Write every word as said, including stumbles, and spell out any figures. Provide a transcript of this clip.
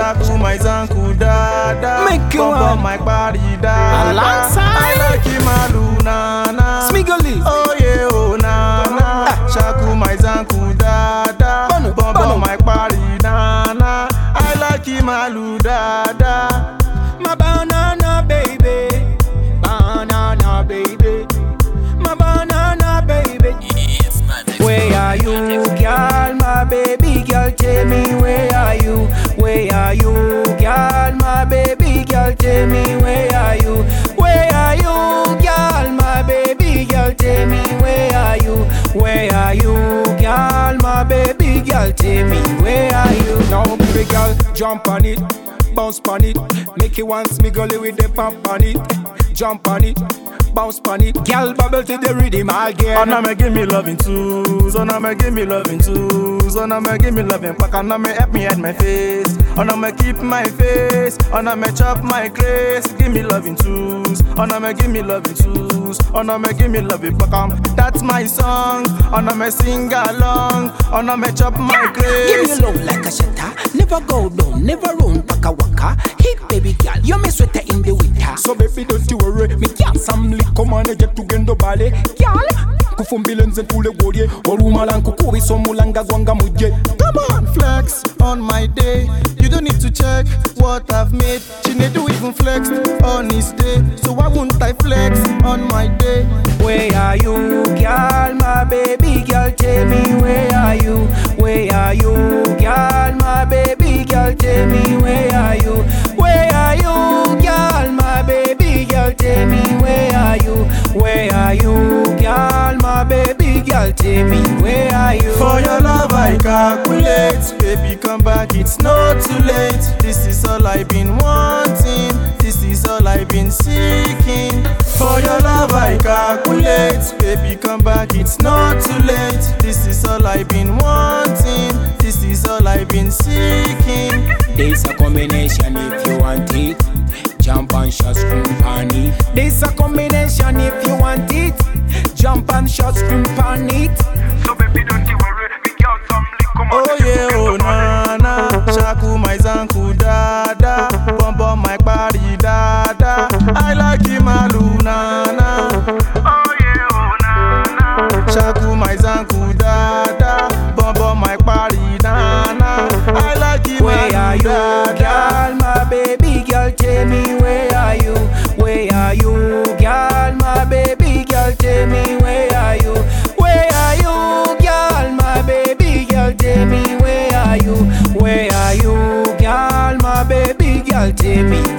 Shaku my zanku dada. Make you Bump one. my body dada. Alongside. I like him aluna na. Smigoli. Oh yeah, oh na na. Shaku my zanku dada. Bono, Bump bono. my body dada. I like him alu dada. My banana baby, banana baby, my banana baby. Where are you, girl? My baby girl, tell me where are you? Where are you, girl? My baby girl, tell me where are you? Where are you, girl? My baby girl, tell me where are you? Where are you, girl? My baby girl, tell me where are you? Now, baby girl, jump on it, bounce on it, make you want Smigoli with the pump on it, jump on it. Bounce pan it, girl bubble to the rhythm again. Oh, now me give me loving too. So now me give me loving too. So now me give me loving back. And now me help me at my face. Oh, now me keep my face. Oh, now me chop my grace. Give me loving too. Oh, now me give me loving too. Oh, now me give me loving back. Um, that's my song. Oh, now me sing along. Oh, now me chop my grace. Give me love like a shutter. Never go down, never run paka waka. Hit baby girl, you me sweater in the winter. So baby don't you worry, me can't some lick. Come on and get to gendo bale. Girl, kufumbilenze tule wodye. Orumala nkukubi somulanga gwanga muje. Come on, flex on my day. You don't need to check what I've made. Chinedu even flexed on his day. So why won't I flex on my day? Where are you, girl? My baby girl, tell me where are you? Where are you, girl? My baby girl, tell me where are you? Where are you, girl? My baby girl, tell me where are you? Where are you, girl? My baby girl, tell me where are you? For your love I calculate. Baby come back, it's not too late. This is all I've been wanting. This is all I've been seeking. For your love I calculate. Baby come back, it's not too late. This is all I've been wanting. This is all I've been seeking. There's a combination if you want it. Jump and shot scream pan it. There's a combination if you want it. Jump and shot scream pan it. So baby don't you worry, we got some lick, come on. Oh yeah, oh na na. Shaku my zanku dada. Bump on my body dada. I like him aluna na. Oh yeah, oh na na. Shaku my zanku dada. Bump on my body dada. I like him Where are you, girl? My baby girl, tell me where are you? Where are you, girl? My baby girl, tell me where are you? Where are you, girl? My baby girl, tell me where are you? Where are you, girl? My baby girl, tell me